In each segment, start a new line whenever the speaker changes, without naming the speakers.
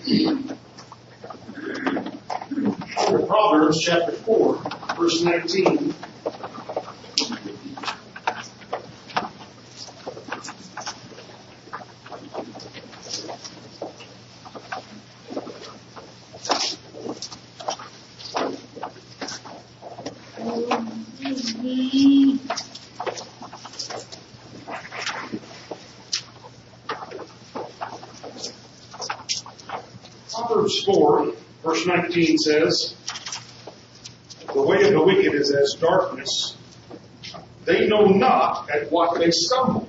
Proverbs chapter 4, verse 19. Proverbs 4, verse 19 says, "The way of the wicked is as darkness. They know not at what they stumble."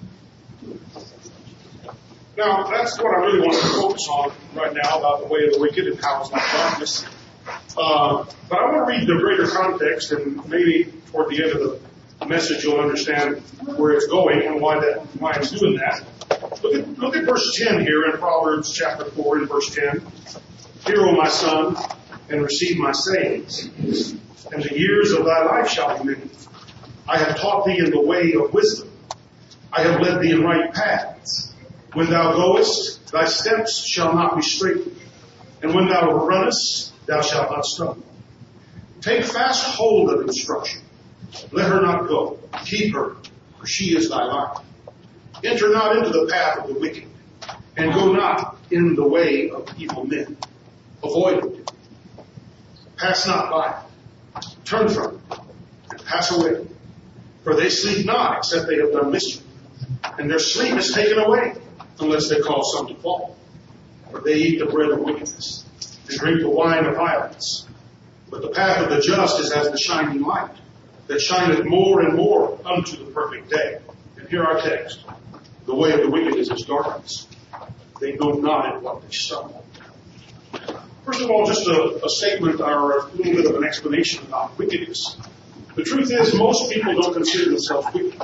Now, that's what I really want to focus on right now about the way of the wicked and how it's like darkness. But I want to read the greater context, and maybe toward the end of the message you'll understand where it's going and why it's doing that. Look at verse 10 here in Proverbs chapter 4 and verse 10. "Hear, O my son, and receive my sayings, and the years of thy life shall be many. I have taught thee in the way of wisdom. I have led thee in right paths. When thou goest, thy steps shall not be straitened, and when thou runnest, thou shalt not stumble. Take fast hold of instruction. Let her not go. Keep her, for she is thy life. Enter not into the path of the wicked, and go not in the way of evil men. Avoid it. Pass not by it. Turn from it, and pass away. For they sleep not, except they have done mischief, and their sleep is taken away, unless they cause some to fall. For they eat the bread of wickedness, and drink the wine of violence. But the path of the just is as the shining light, that shineth more and more unto the perfect day." And here our text. "The way of the wicked is as darkness. They know not at what they stumble." First of all, just a statement or a little bit of an explanation about wickedness. The truth is, most people don't consider themselves wicked.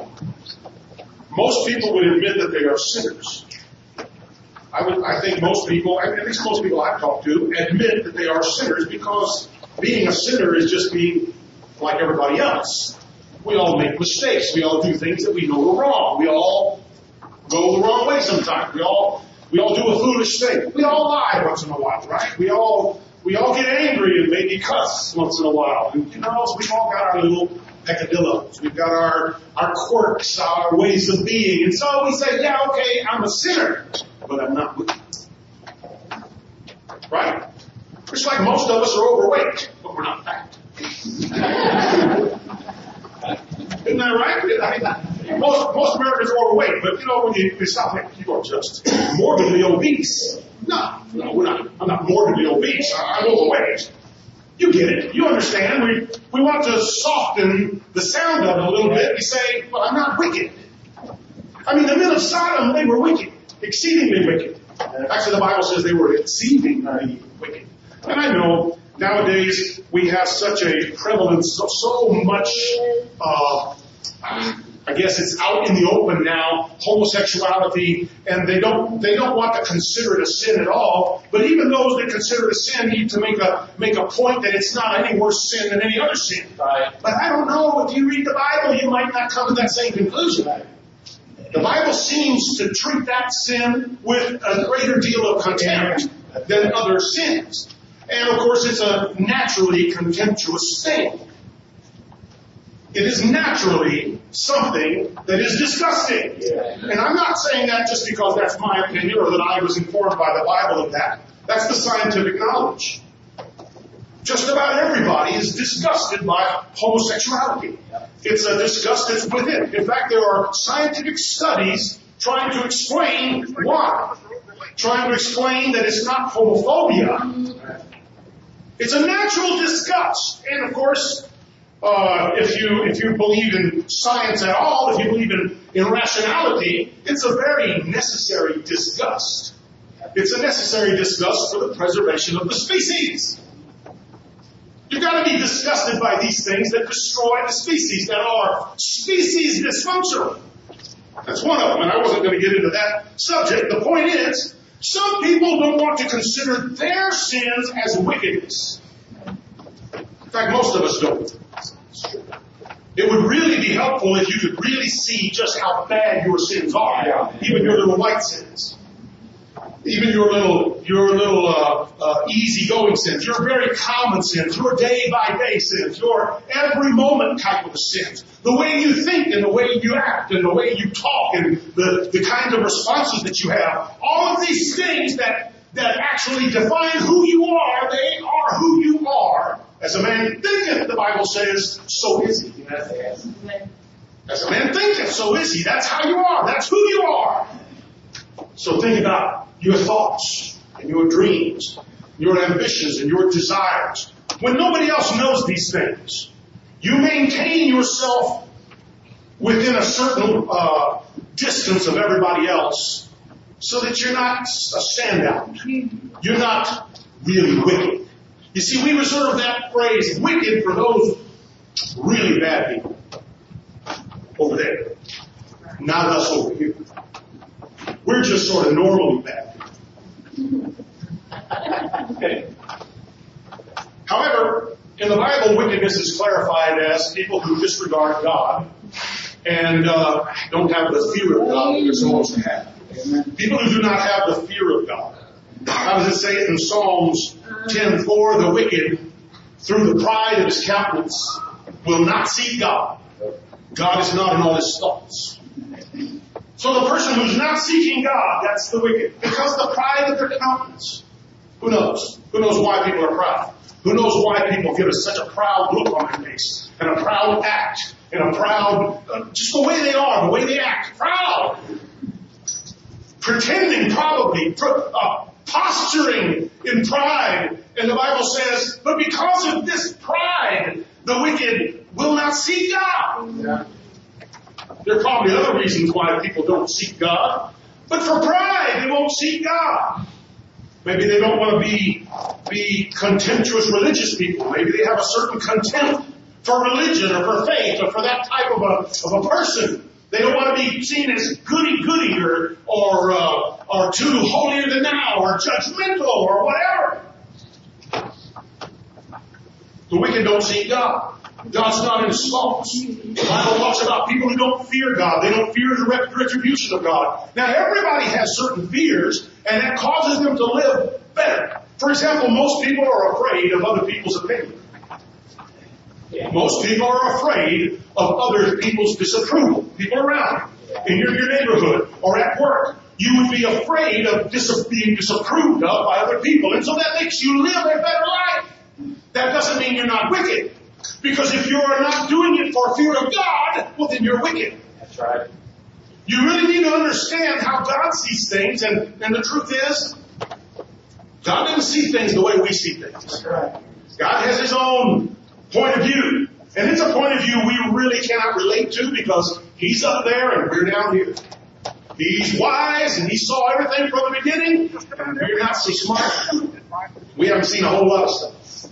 Most people would admit that they are sinners. I think most people, at least most people I've talked to, admit that they are sinners, because being a sinner is just being like everybody else. We all make mistakes. We all do things that we know are wrong. We all go the wrong way sometimes. We all do a foolish thing. We all lie once in a while, right? We all get angry and maybe cuss once in a while. And, we've all got our little peccadillos. We've got our quirks, our ways of being. And so we say, yeah, okay, I'm a sinner, but I'm not wicked. Right? It's like most of us are overweight, but we're not fat. Isn't that right? Most Americans are overweight, but when you stop thinking, you are just morbidly obese. No, we're not. I'm not morbidly obese. I'm overweight. You get it. You understand. We want to soften the sound of it a little bit. We say, well, I'm not wicked. I mean, the men of Sodom, they were wicked, exceedingly wicked. Actually, the Bible says they were exceedingly wicked. And I know nowadays we have such a prevalence of so much, I guess it's out in the open now, homosexuality, and they don't want to consider it a sin at all. But even those that consider it a sin need to make a point that it's not any worse sin than any other sin. Right. But I don't know, if you read the Bible, you might not come to that same conclusion. The Bible seems to treat that sin with a greater deal of contempt than other sins. And of course, it's a naturally contemptuous thing. It is naturally something that is disgusting. Yeah. And I'm not saying that just because that's my opinion or that I was informed by the Bible of that. That's the scientific knowledge. Just about everybody is disgusted by homosexuality. It's a disgust that's within. In fact, there are scientific studies trying to explain why. Trying to explain that it's not homophobia. It's a natural disgust. And of course, if you believe in science at all, if you believe in rationality, it's a very necessary disgust. It's a necessary disgust for the preservation of the species. You've got to be disgusted by these things that destroy the species, that are species dysfunctional. That's one of them, and I wasn't going to get into that subject. The point is, some people don't want to consider their sins as wickedness. In fact, most of us don't. It would really be helpful if you could really see just how bad your sins are, even your little white sins. Even your little easygoing sins, your very common sins, your day-by-day sins, your every moment type of sins, the way you think and the way you act and the way you talk and the kind of responses that you have, all of these things that actually define who you are, they are who you are. As a man thinketh, the Bible says, so is he. As a man thinketh, so is he. That's how you are. That's who you are. So think about your thoughts and your dreams, your ambitions and your desires. When nobody else knows these things, you maintain yourself within a certain distance of everybody else so that you're not a standout. You're not really wicked. You see, we reserve that phrase, wicked, for those really bad people over there. Not us over here. We're just sort of normally bad. Okay. However, in the Bible, wickedness is clarified as people who disregard God and don't have the fear of God that they're supposed to have. People who do not have the fear of God. How does it say it in Psalms 10:4? The wicked, through the pride of his countenance, will not see God. God is not in all his thoughts. So the person who's not seeking God, that's the wicked. Because the pride of their countenance. Who knows? Who knows why people are proud? Who knows why people give us such a proud look on their face and a proud act and a proud, just the way they are, the way they act, proud. Pretending probably, posturing in pride. And the Bible says, but because of this pride, the wicked will not see God. Yeah. There are probably other reasons why people don't seek God. But for pride, they won't seek God. Maybe they don't want to be contemptuous religious people. Maybe they have a certain contempt for religion or for faith or for that type of a person. They don't want to be seen as goody-goody or too holier than thou or judgmental or whatever. The wicked don't seek God. God's not in his thoughts. The Bible talks about people who don't fear God. They don't fear the retribution of God. Now, everybody has certain fears, and that causes them to live better. For example, most people are afraid of other people's opinion. Most people are afraid of other people's disapproval. People around you, in your neighborhood or at work. You would be afraid of being disapproved of by other people. And so that makes you live a better life. That doesn't mean you're not wicked. Because if you're not doing it for fear of God, well, then you're wicked.
That's right.
You really need to understand how God sees things. And the truth is, God doesn't see things the way we see things.
That's right.
God has his own point of view. And it's a point of view we really cannot relate to because he's up there and we're down here. He's wise and he saw everything from the beginning. And we're not so smart. We haven't seen a whole lot of stuff.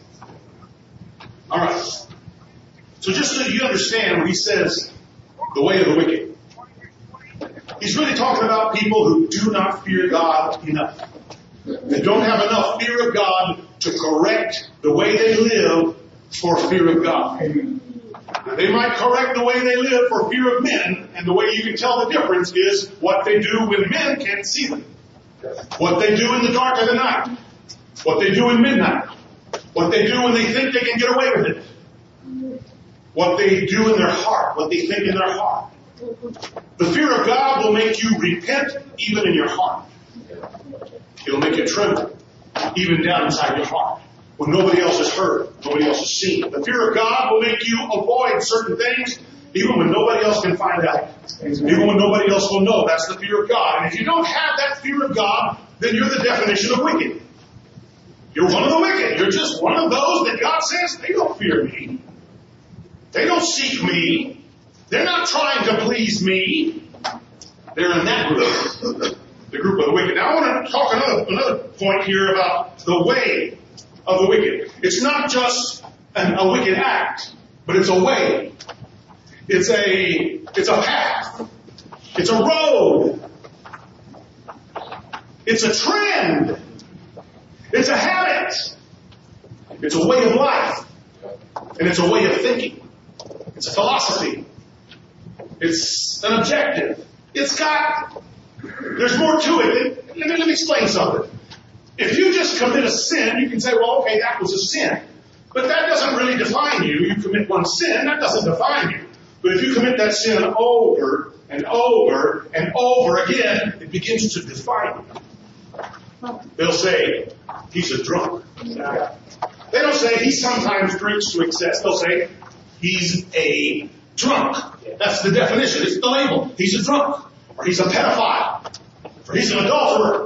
All right. So just so you understand when he says the way of the wicked, he's really talking about people who do not fear God enough. They don't have enough fear of God to correct the way they live for fear of God. Now, they might correct the way they live for fear of men, and the way you can tell the difference is what they do when men can't see them. What they do in the dark of the night. What they do in midnight. What they do when they think they can get away with it. What they do in their heart. What they think in their heart. The fear of God will make you repent even in your heart. It'll make you tremble even down inside your heart. When nobody else has heard, nobody else has seen. The fear of God will make you avoid certain things even when nobody else can find out. Even when nobody else will know. That's the fear of God. And if you don't have that fear of God, then you're the definition of wicked. You're one of the wicked. You're just one of those that God says, they don't fear me. They don't seek me. They're not trying to please me. They're in that group. The group of the wicked. Now I want to talk another point here about the way of the wicked. It's not just a wicked act, but it's a way. It's a path. It's a road. It's a trend. It's a habit. It's a way of life. And it's a way of thinking. It's a philosophy. It's an objective. It's got There's more to it. Let me explain something. If you just commit a sin, you can say, well, okay, that was a sin. But that doesn't really define you. You commit one sin, that doesn't define you. But if you commit that sin over and over and over again, it begins to define you. They'll say, he's a drunk. They don't say he sometimes drinks to excess. They'll say, he's a drunk. That's the definition. It's the label. He's a drunk. Or he's a pedophile. Or he's an adulterer.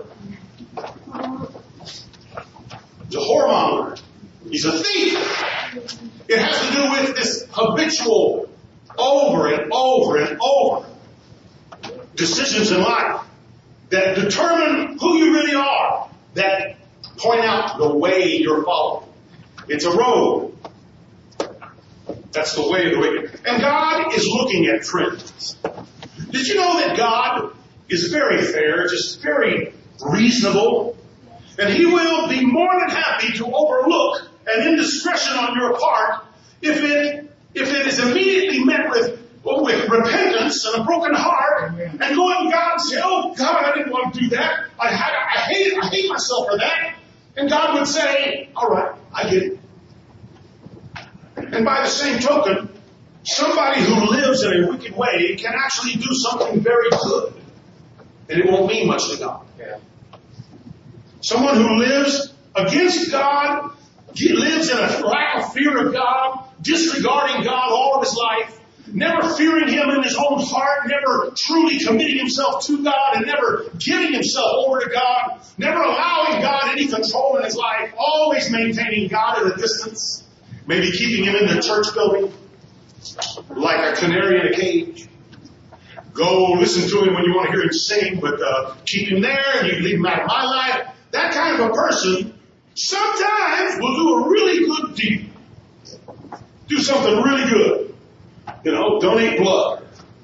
He's a whoremonger. He's a thief. It has to do with this habitual over and over and over decisions in life that determine who you really are, that point out the way you're following. It's a road. That's the way of the wicked. And God is looking at trends. Did you know that God is very fair, just very reasonable? And He will be more than happy to overlook an indiscretion on your part if it is immediately met with repentance and a broken heart, and going to God and say, oh God, I didn't want to do that. I hate myself for that. And God would say, all right, I get it. And by the same token, somebody who lives in a wicked way can actually do something very good. And it won't mean much to God. Someone who lives against God, lives in a lack of fear of God, disregarding God all of his life, never fearing Him in his own heart, never truly committing himself to God, and never giving himself over to God, never allowing God any control in his life, always maintaining God at a distance, maybe keeping Him in the church building like a canary in a cage. Go listen to Him when you want to hear Him sing, but keep Him there and you leave Him out of my life. That kind of a person sometimes will do a really good deed. Do something really good. Donate blood.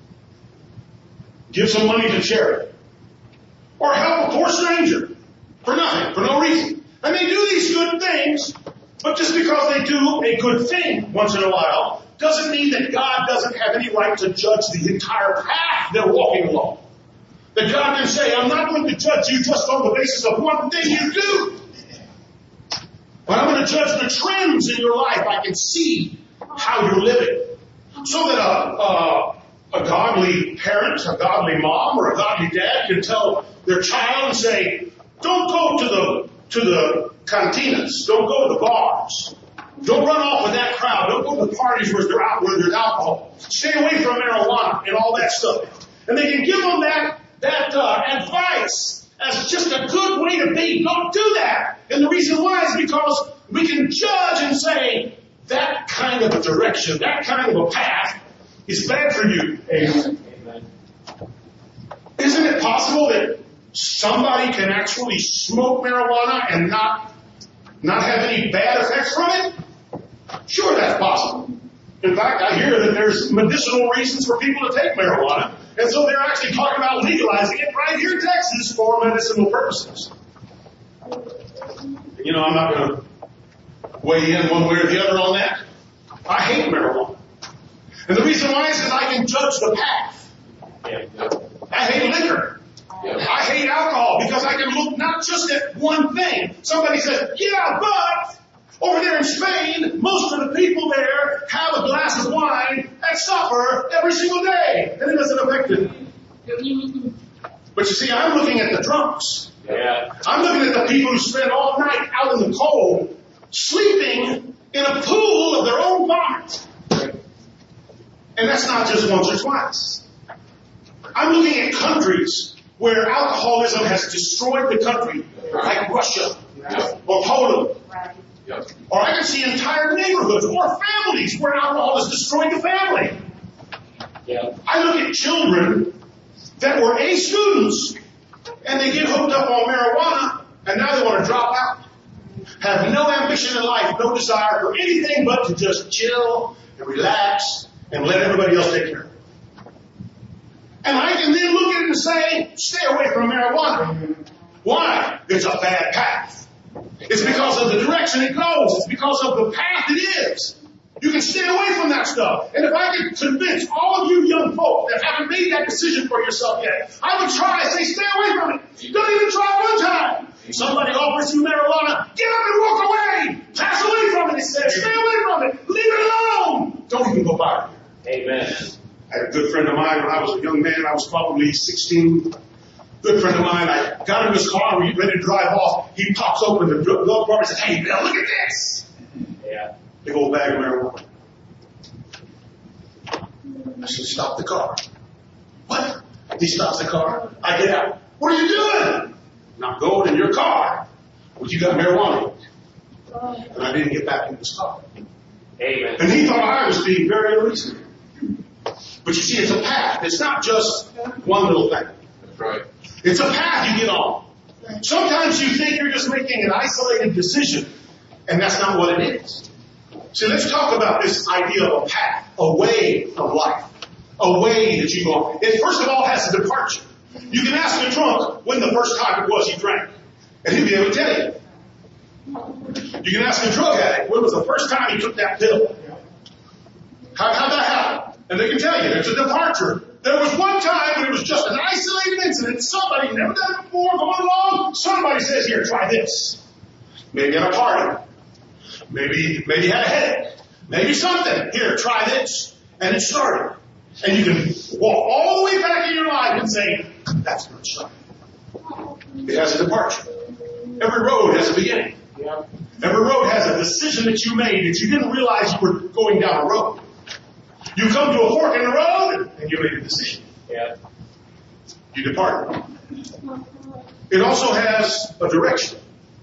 Give some money to charity. Or help a poor stranger. For nothing, for no reason. And they do these good things, but just because they do a good thing once in a while, doesn't mean that God doesn't have any right to judge the entire path they're walking along. That God can say, I'm not going to judge you just on the basis of one thing you do. But I'm going to judge the trends in your life. I can see how you're living. So that a godly parent, a godly mom, or a godly dad can tell their child and say, don't go to the cantinas. Don't go to the bars. Don't run off with that crowd. Don't go to the parties where there's alcohol. Stay away from marijuana and all that stuff. And they can give them that advice as just a good way to be. Don't do that. And the reason why is because we can judge and say, that kind of a direction, that kind of a path is bad for you. Amen. Isn't it possible that somebody can actually smoke marijuana and not have any bad effects from it? Sure, that's possible. In fact, I hear that there's medicinal reasons for people to take marijuana, and so they're actually talking about legalizing it right here in Texas for medicinal purposes. I'm not going to weigh in one way or the other on that. I hate marijuana. And the reason why is because I can judge the path. I hate liquor. I hate alcohol because I can look not just at one thing. Somebody says, yeah, but over there in Spain, most of the people there have a glass of wine at supper every single day. And it doesn't affect them. But you see, I'm looking at the drunks. I'm looking at the people who spend all night out in the cold, sleeping in a pool of their own vomit. And that's not just once or twice. I'm looking at countries where alcoholism has destroyed the country, like Russia or Poland. Or I can see entire neighborhoods or families where alcohol has destroyed the family. I look at children that were A students and they get hooked up on marijuana and now they want to drop out. Have no ambition in life, no desire for anything but to just chill and relax and let everybody else take care of it. And I can then look at it and say, stay away from marijuana. Why? It's a bad path. It's because of the direction it goes. It's because of the path it is. You can stay away from that stuff. And if I could convince all of you young folk that haven't made that decision for yourself yet, I would try to say, stay away from it. Don't even try one time. Somebody offers you marijuana, get up and walk away. Pass away from it, it says. Stay away from it. Leave it alone. Don't even go by it.
Amen.
I had a good friend of mine when I was a young man. I was probably 16. Good friend of mine. I got in his car. We were ready to drive off. He pops open the glove compartment and says, hey, Bill, look at this.
Yeah.
Big old bag of marijuana. I said, stop the car. What? He stops the car. I get out. What are you doing? Not going in your car. Well, you got marijuana. And I didn't get back in his car.
Amen.
And he thought I was being very unreasonable. But you see, it's a path. It's not just one little thing.
That's right.
It's a path you get on. Sometimes you think you're just making an isolated decision, and that's not what it is. So let's talk about this idea of a path, a way of life, a way that you go on. It first of all has a departure. You can ask the drunk when the first time it was he drank, and he'll be able to tell you. You can ask a drug addict when was the first time he took that pill. How'd that happen? And they can tell you there's a departure. There was one time when it was just an isolated incident. Somebody never done it before, going along. Somebody says, here, try this. Maybe at a party. Maybe had a headache. Maybe something. Here, try this. And it started. And you can walk all the way back in your life and say, that's not starting. It has a departure. Every road has a beginning.
Yeah.
Every road has a decision that you made that you didn't realize you were going down a road. You come to a fork in the road and you made a decision.
Yeah.
You depart. It also has a direction.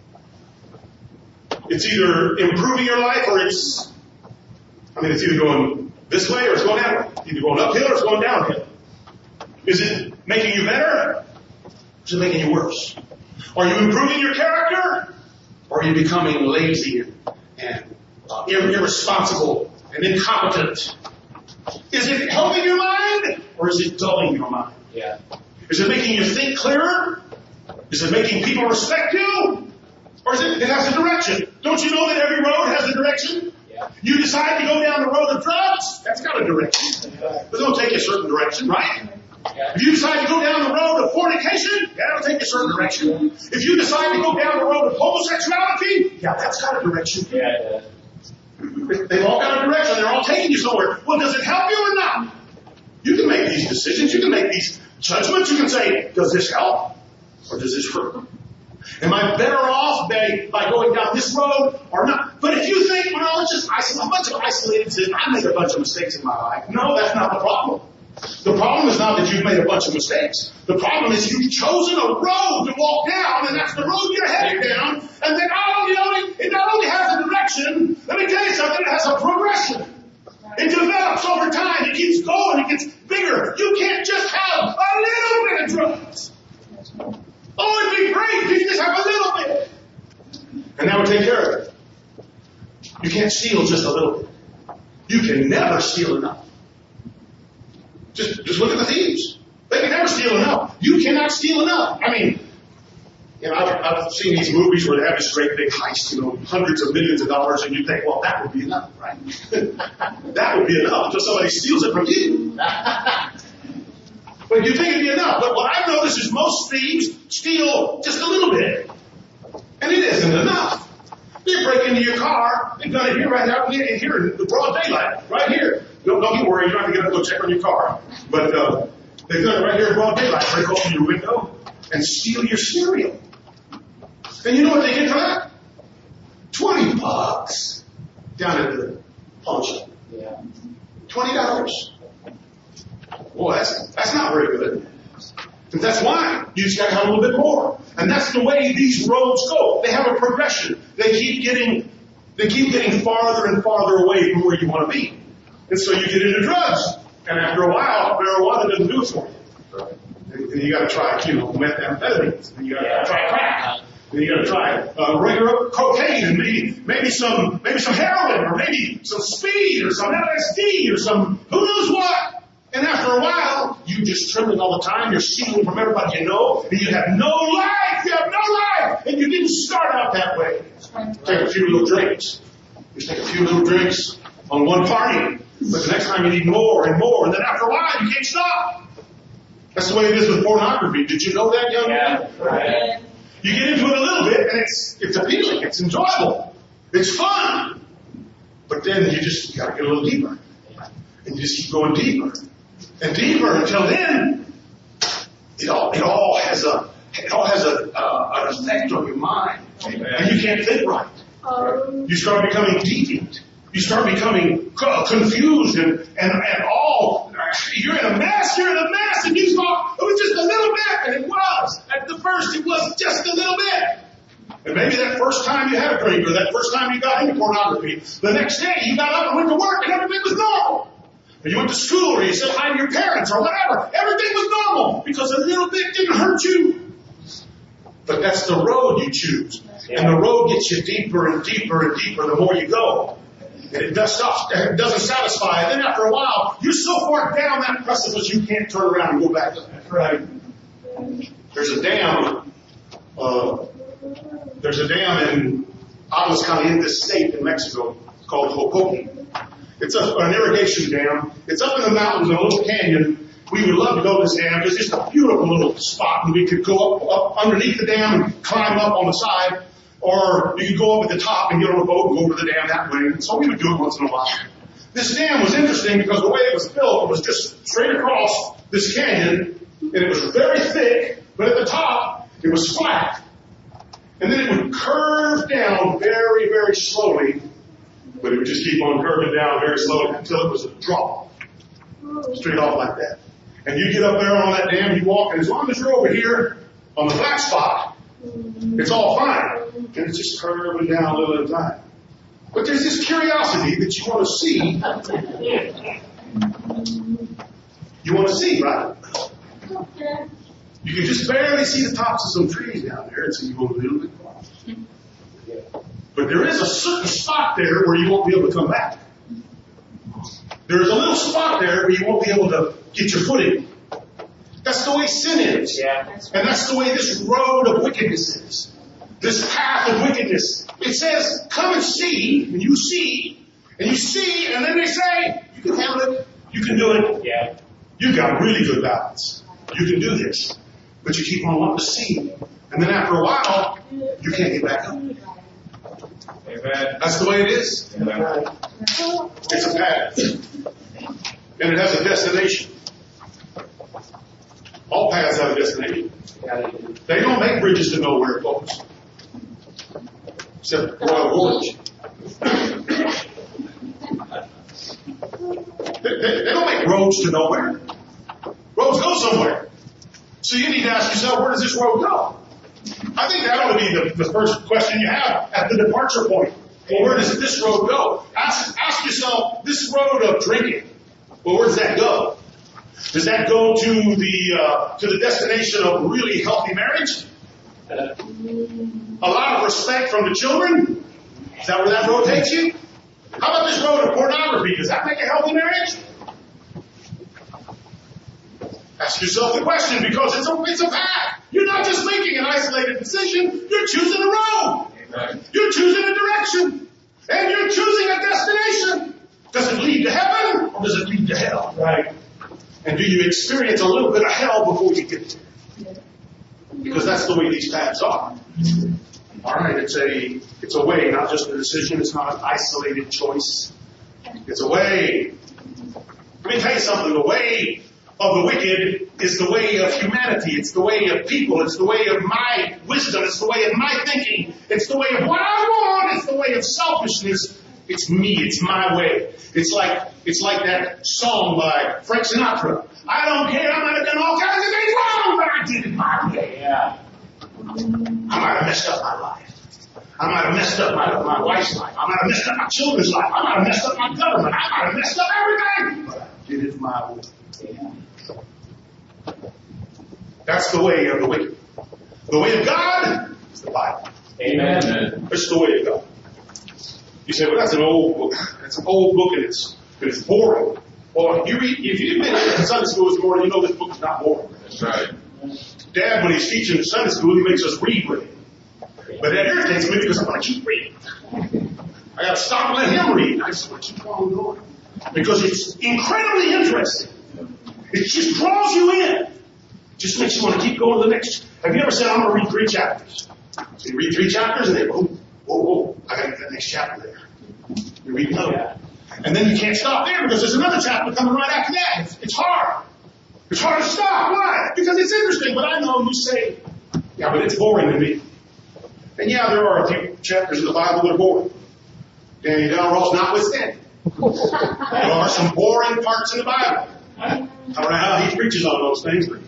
It's either improving your life or it's either going this way or it's going that way. It's either going uphill or it's going downhill. Is it making you better or is it making you worse? Are you improving your character or are you becoming lazy and irresponsible and incompetent? Is it helping your mind or is it dulling your mind?
Yeah.
Is it making you think clearer? Is it making people respect you? Or is it has a direction? Don't you know that every road has a direction?
Yeah.
You decide to go down the road of drugs, that's got a direction. But it'll take you a certain direction, right?
Yeah.
If you decide to go down the road of fornication, that'll take you a certain direction. If you decide to go down the road of homosexuality, that's got a direction.
Yeah.
They've all got a direction. They're all taking you somewhere. Well, does it help you or not? You can make these decisions. You can make these judgments. You can say, does this help or does this hurt? Am I better off by going down this road or not? But if you think, well, it's just a bunch of isolated sins, I made a bunch of mistakes in my life. No, that's not the problem. The problem is not that you've made a bunch of mistakes. The problem is you've chosen a road to walk down, and that's the road you're headed down. And then it not only has a direction, let me tell you something, it has a progression. It develops over time. It keeps going. It gets bigger. You can't just have a little bit of drugs. Oh, it'd be great if you just have a little bit. And that would take care of it. You can't steal just a little bit. You can never steal enough. Just look at the thieves. They can never steal enough. You cannot steal enough. I've seen these movies where they have this great big heist, hundreds of millions of dollars, and you think, well, that would be enough, right? That would be enough until somebody steals it from you. But you think it'd be enough. But what I've noticed is most thieves steal just a little bit. And it isn't enough. They break into your car, they've done it here right now, here in the broad daylight, right here. Don't get worried, you don't have to get up and go check on your car. But they've done it right here in broad daylight. Break open your window and steal your cereal. And you know what they get for that? $20 down at the pawn shop.
Yeah.
$20. Boy, that's not very good. And that's why you just got to have a little bit more. And that's the way these roads go. They have a progression. They keep getting farther and farther away from where you want to be. And so you get into drugs. And after a while, marijuana doesn't do it for you.
Right.
And you got to try, methamphetamines. And you got to try crack. And you got to try regular cocaine and maybe some heroin or maybe some speed or some LSD or some who knows what. And after a while, you just trembling all the time. You're stealing from everybody you know, and you have no life. You have no life, and you didn't start out that way. Take a few little drinks. You take a few little drinks, on one party. But the next time you need more and more. And then after a while, you can't stop. That's the way it is with pornography. Did you know that, young man?
Right.
You get into it a little bit, and it's appealing. It's enjoyable. It's fun. But then you got to get a little deeper. And you just keep going deeper and deeper until then it all has an effect on your mind. Amen. And you can't think right. You start becoming deviant. You start becoming confused and all. You're in a mess, and you thought it was just a little bit, and it was. At the first, it was just a little bit. And maybe that first time you had a drink, or that first time you got into pornography, the next day you got up and went to work, and everything was normal. Or you went to school, or you said hi to your parents, or whatever. Everything was normal, because a little bit didn't hurt you. But that's the road you choose. And the road gets you deeper and deeper and deeper the more you go. And it doesn't satisfy. And then after a while, you're so far down that precipice you can't turn around and go back up. Right. There's a dam in Atlas County in this state in Mexico called Hopoki. It's an irrigation dam. It's up in the mountains in a little canyon. We would love to go to this dam. It's just a beautiful little spot, and we could go up underneath the dam and climb up on the side. Or you could go up at the top and get on a boat and go over the dam that way. And so we would do it once in a while. This dam was interesting because the way it was built, it was just straight across this canyon, and it was very thick, but at the top, it was flat. And then it would curve down very, very slowly, but it would just keep on curving down very slowly until it was a drop. Straight off like that. And you get up there on that dam, you walk, and as long as you're over here on the flat spot, it's all fine. And it's just curving down a little at a time. But there's this curiosity that you want to see. You want to see, right? You can just barely see the tops of some trees down there, and so you go a little bit across. But there is a certain spot there where you won't be able to come back. There's a little spot there where you won't be able to get your footing. That's the way sin is. Yeah. And that's the way this road of wickedness is. This path of wickedness. It says, come and see, and you see, and then they say, you can handle it, you can do it. Yeah. You've got really good balance. You can do this. But you keep on wanting to see. And then after a while, you can't get back up. Amen. That's the way it is. Amen. It's a path. And it has a destination. All paths have a destination. They don't make bridges to nowhere, folks. Except Royal Gorge. They don't make roads to nowhere. Roads go somewhere. So you need to ask yourself, where does this road go? I think that ought to be the first question you have at the departure point. Well, where does this road go? Ask yourself, this road of drinking, well, where does that go? Does that go to the destination of really healthy marriage? A lot of respect from the children? Is that where that road takes you? How about this road of pornography? Does that make a healthy marriage? Ask yourself the question, because it's a path. You're not just making an isolated decision. You're choosing a road. Amen. You're choosing a direction. And you're choosing a destination. Does it lead to heaven or does it lead to hell? Right. And do you experience a little bit of hell before you get there? Because that's the way these paths are. All right, it's a way, not just a decision. It's not an isolated choice. It's a way. Let me tell you something. The way of the wicked is the way of humanity. It's the way of people. It's the way of my wisdom. It's the way of my thinking. It's the way of what I want. It's the way of selfishness. It's me. It's my way. It's like that song by Frank Sinatra. I don't care. I might have done all kinds of things wrong, but I did it my way. Yeah. I might have messed up my life. I might have messed up my wife's life. I might have messed up my children's life. I might have messed up my government. I might have messed up everything, but I did it my way. Yeah. That's the way of the wicked. The way of God is the Bible. Amen. That's the way of God. You say, well, that's an old book. It's an old book and it's boring. Well, if you've been in Sunday school this morning, you know this book is not boring. That's right. Dad, when he's teaching Sunday school, he makes us read with him. But that irritates me because I want to keep reading. I got to stop and let him read. I just want to keep on going because it's incredibly interesting. It just draws you in. Just makes you want to keep going to the next. Have you ever said, I'm going to read 3 chapters? So you read 3 chapters and then, whoa, I got to get that next chapter there. You read another one. And then you can't stop there because there's another chapter coming right after that. It's hard. It's hard to stop. Why? Because it's interesting, but I know you say, yeah, but it's boring to me. And yeah, there are a few chapters in the Bible that are boring. Danny Delross notwithstanding. There are some boring parts in the Bible. I don't know how he preaches on those things, but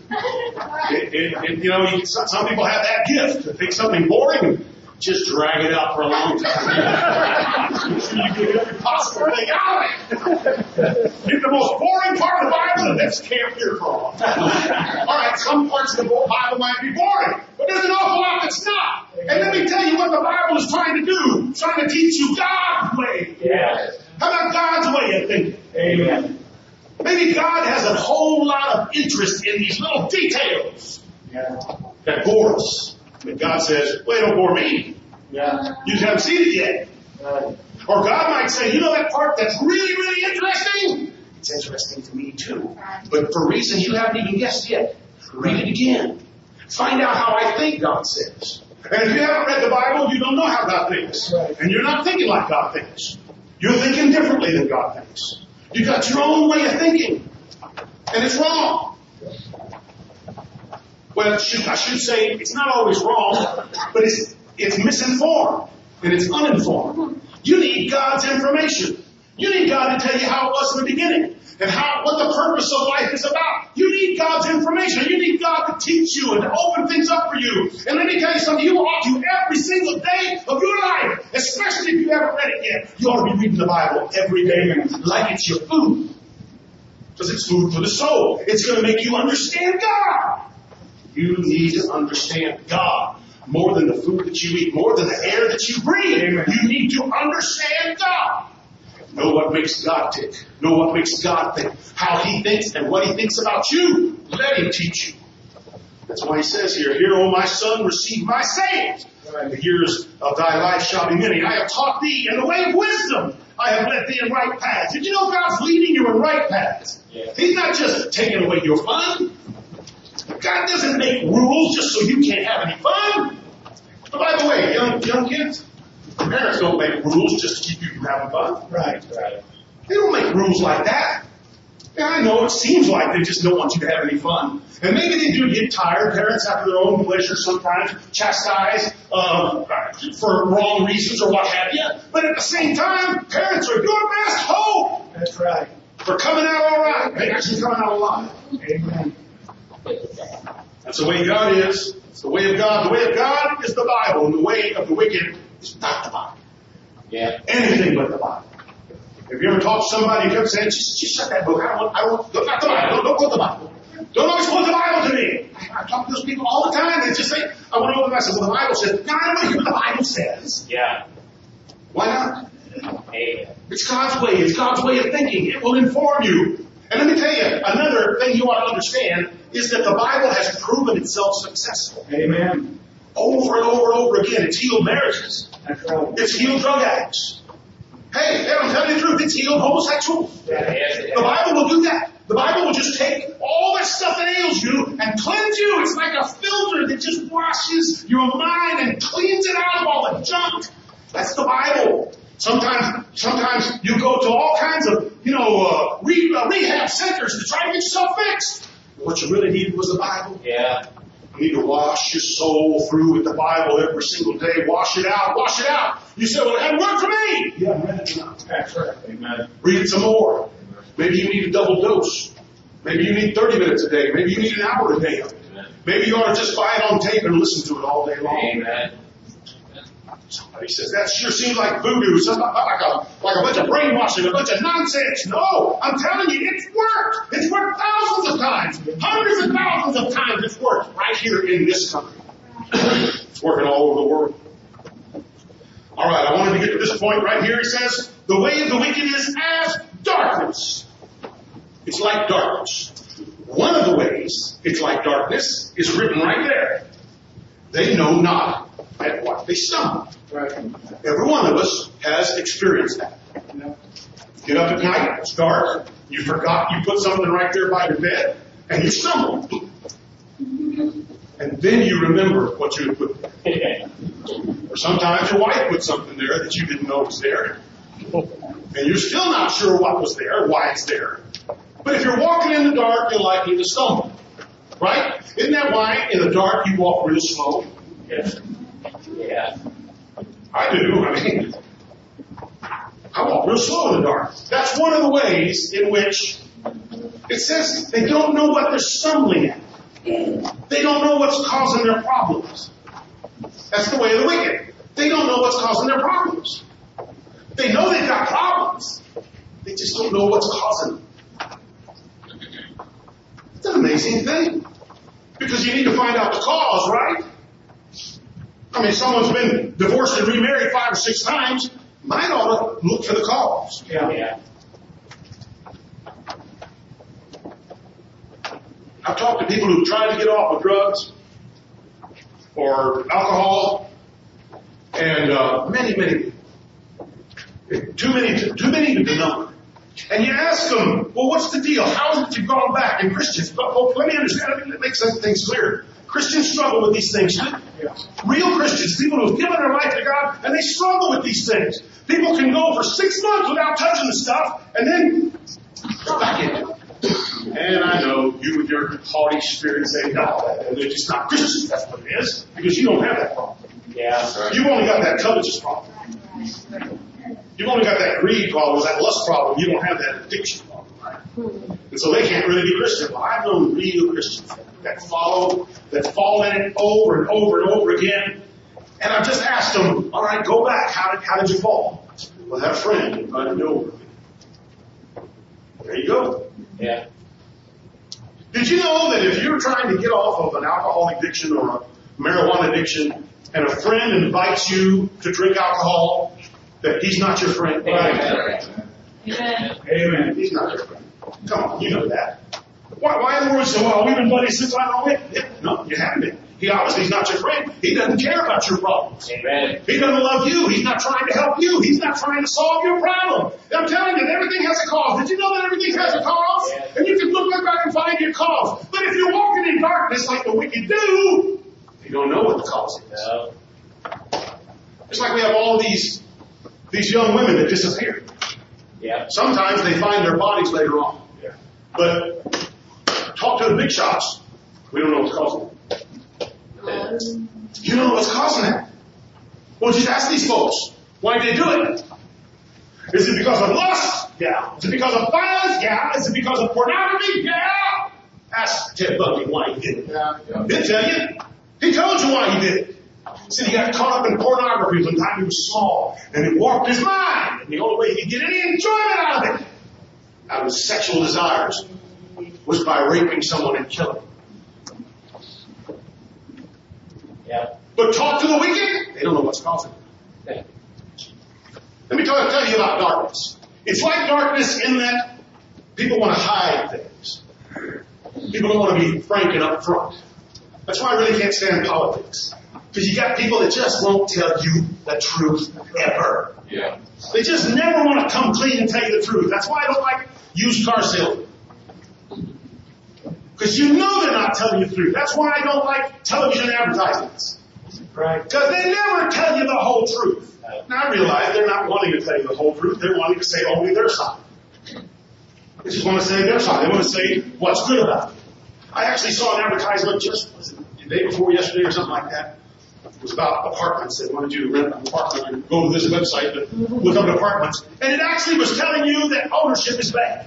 some people have that gift to take something boring and just drag it out for a long time. You get every possible thing out of it. Get the most boring part of the Bible, and that's camp here for a while. All right, some parts of the Bible might be boring, but there's an awful lot that's not. And let me tell you what the Bible is trying to do. It's trying to teach you God's way.
Yes.
How about God's way of thinking?
Amen.
Maybe God has a whole lot of interest in these little details that bore us. But God says, well, don't bore me.
Yeah.
You haven't seen it yet.
Right.
Or God might say, you know that part that's really, really interesting? It's interesting to me too. But for reasons you haven't even guessed yet, read it again. Find out how I think, God says. And if you haven't read the Bible, you don't know how God thinks.
Right.
And you're not thinking like God thinks. You're thinking differently than God thinks. You've got your own way of thinking. And it's wrong. Well, I should say it's not always wrong, but it's misinformed and it's uninformed. You need God's information. You need God to tell you how it was in the beginning and what the purpose of life is about. You need God's information. You need God to teach you and to open things up for you. And let me tell you something, you ought to every single day of your life, especially if you haven't read it yet, you ought to be reading the Bible every day like it's your food. Because it's food for the soul. It's going to make you understand God. You need to understand God more than the food that you eat, more than the air that you breathe. Amen. You need to understand God. Know what makes God tick. Know what makes God think. How He thinks and what He thinks about you. Let Him teach you. That's why He says here, Hear, O my son, receive my sayings. The years of thy life shall be many. I have taught thee in the way of wisdom. I have led thee in right paths. Did you know God's leading you in right paths? Yeah. He's not just taking away your fun. God doesn't make rules just so you can't have any fun. But by the way, young kids, parents don't make rules just to keep you from having fun. Right. They don't make rules like that. Yeah, I know it seems like they just don't want you to have any fun. And maybe they do get tired. Parents, after their own pleasure, sometimes chastise for wrong reasons or what have you. But at the same time, parents are your best hope. That's right. For coming out all right. They actually coming out alive. Amen. That's the way God is. It's the way of God. The way of God is the Bible, and the way of the wicked is not the Bible. Yeah. Anything but the Bible. Have you ever talked to somebody who kept saying, just shut that book. I don't, not the Bible. Don't quote the Bible. Don't always quote the Bible to me. I talk to those people all the time. They just say, I want to open my I said, well, the Bible says, no, I don't want to hear what the Bible says. Yeah. Why not? Amen. It's God's way. It's God's way of thinking. It will inform you. And let me tell you, another thing you ought to understand is that the Bible has proven itself successful. Amen. Over and over and over again. It's healed marriages. That's right. It's healed drug addicts. Hey, I'm telling you the truth. It's healed homosexuals. The Bible will do that. The Bible will just take all that stuff that ails you and cleanse you. It's like a filter that just washes your mind and cleans it out of all the junk. That's the Bible. Sometimes you go to all kinds of, rehab centers to try to get yourself fixed. What you really needed was the Bible. Yeah. You need to wash your soul through with the Bible every single day. Wash it out. Wash it out. You say, well, it hadn't worked for me. You haven't read it enough. That's right. Amen. Read it some more. Maybe you need a double dose. Maybe you need 30 minutes a day. Maybe you need an hour a day of it. Maybe you ought to just buy it on tape and listen to it all day long. Amen. Somebody says, that sure seems like voodoo, like a bunch of brainwashing, a bunch of nonsense. No, I'm telling you, it's worked. It's worked thousands of times, hundreds of thousands of times. It's worked right here in this country. It's working all over the world. All right, I wanted to get to this point right here. He says, the way of the wicked is as darkness. It's like darkness. One of the ways it's like darkness is written right there. They know not at what they stumble.
Right.
Every one of us has experienced that. Get up at night, it's dark, you forgot you put something right there by your bed, and you stumble. And then you remember what you had put there. Or sometimes your wife put something there that you didn't know was there. And you're still not sure what was there, why it's there. But if you're walking in the dark, you're likely to stumble. Right? Isn't that why in the dark you walk real slow?
Yes. Yeah.
I do. I walk real slow in the dark. That's one of the ways in which it says they don't know what they're stumbling at. They don't know what's causing their problems. That's the way of the wicked. They don't know what's causing their problems. They know they've got problems. They just don't know what's causing them. It's an amazing thing. Because you need to find out the cause, right? I mean, someone's been divorced and remarried 5 or 6 times. Might ought to look for the cause.
Yeah.
I've talked to people who tried to get off of drugs or alcohol, and many people. Too many to number. And you ask them, well, what's the deal? How is it you've gone back? And Christians, but let me understand, let me make some things clear. Christians struggle with these things. Real Christians, people who have given their life to God, and they struggle with these things. People can go for 6 months without touching the stuff, and then they're back in it. And I know you with your haughty spirit say, no, they're just not Christians. That's what it is, because you don't have that problem.
Yeah.
You've only got that covetous problem. You've only got that greed problem, that lust problem. You don't have that addiction problem, right? And so they can't really be Christian. Well, I've known real Christians that fall in it over and over and over again. And I've just asked them, all right, go back. How did you fall? Well, I had a friend invited me over. There you go.
Yeah.
Did you know that if you're trying to get off of an alcohol addiction or a marijuana addiction, and a friend invites you to drink alcohol, that he's not your friend?
Amen.
Amen. He's not your friend. Come on, you know that. Why in the world say, well, we've been buddies since I know him? No, you haven't been. He obviously is not your friend. He doesn't care about your problems.
Amen.
He doesn't love you. He's not trying to help you. He's not trying to solve your problem. I'm telling you, everything has a cause. Did you know that everything has a cause?
Yes.
And you can look back and find your cause. But if you're walking in darkness like the wicked do, you don't know what the cause is.
No.
It's like we have all these young women that disappear.
Yeah.
Sometimes they find their bodies later on.
Yeah.
But talk to the big shots. We don't know what's causing it. You don't know what's causing it. Well, just ask these folks. Why did they do it? Is it because of lust? Yeah. Is it because of violence? Yeah. Is it because of pornography? Yeah. Ask Ted Bundy why he did it.
Yeah.
He'll tell you. He told you why he did it. He said he got caught up in pornography from the time he was small, and it warped his mind. And the only way he could get any enjoyment out of it, out of his sexual desires, was by raping someone and killing them.
Yeah.
But talk to the wicked, they don't know what's causing it. Let me tell you about darkness. It's like darkness in that people want to hide things. People don't want to be frank and upfront. That's why I really can't stand politics. Because you got people that just won't tell you the truth ever.
Yeah.
They just never want to come clean and tell you the truth. That's why I don't like used car salesmen. Because you know they're not telling you the truth. That's why I don't like television advertisements.
Right.
Because they never tell you the whole truth. Now I realize they're not wanting to tell you the whole truth. They're wanting to say only their side. They just want to say their side. They want to say what's good about it. I actually saw an advertisement just the day before yesterday or something like that. It was about apartments. They wanted you to rent an apartment and go to this website to look up apartments. And it actually was telling you that ownership is bad.